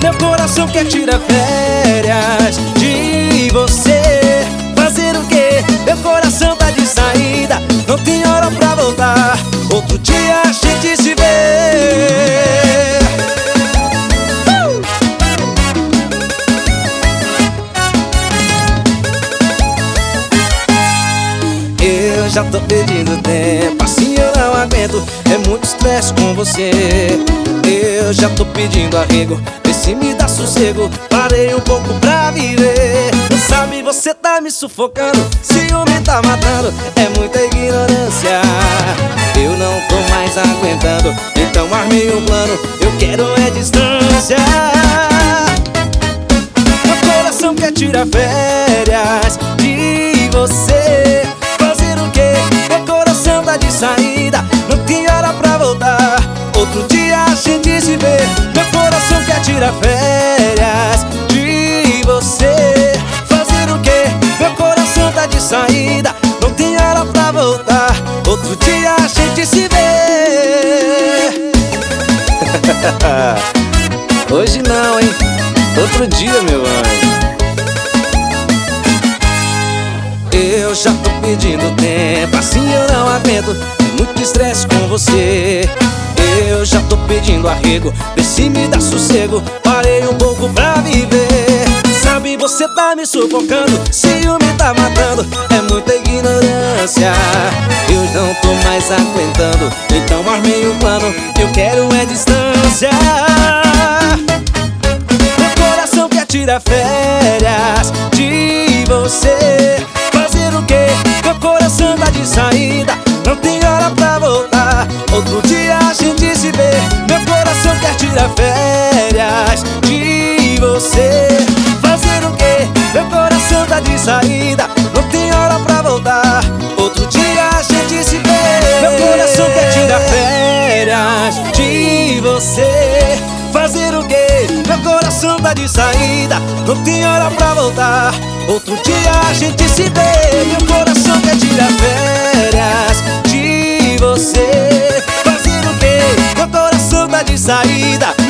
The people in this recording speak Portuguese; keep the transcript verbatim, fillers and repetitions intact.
Meu coração quer tirar férias de você. Fazer o quê? Meu coração tá de saída, não tem hora pra voltar. Outro dia a gente se vê. uh! Eu já tô pedindo tempo, assim eu não aguento. É muito estresse com você. Eu já tô pedindo arrego, vê se me dá sossego. Parei um pouco pra viver. Não sabe, você tá me sufocando, ciúme tá matando, é muita ignorância. Eu não tô mais aguentando, então armei um plano, eu quero é distância. Meu coração quer tirar férias de você. Fazer o quê? Meu coração tá de saída, não tem hora pra voltar. Outro dia a gente se vê. Meu coração quer tirar férias de você. Fazer o quê? Meu coração tá de saída, não tem hora pra voltar. Outro dia a gente se vê. Hoje não, hein? Outro dia, meu anjo. Eu já tô pedindo tempo, assim eu não aguento. É muito estresse com você. Eu já tô pedindo arrego, vê se me dá sossego. Parei um pouco pra viver. Sabe, você tá me sufocando, ciúme tá matando, é muita ignorância. Eu não tô mais aguentando, então armei um plano, eu quero é distância. Meu coração quer tirar férias de você. Fazer o quê? Meu coração tá de saída, não tem hora pra voltar. Outro dia a gente se vê. Meu coração quer tirar férias de você. Fazer o quê? Meu coração tá de saída, não tem hora pra voltar. Outro dia a gente se vê. Meu coração quer tirar férias de você. Fazer o quê? Meu coração tá de saída, não tem hora pra voltar. Outro dia a gente se vê. Meu coração quer tirar férias de você. Fazer o quê? Meu coração tá de saída,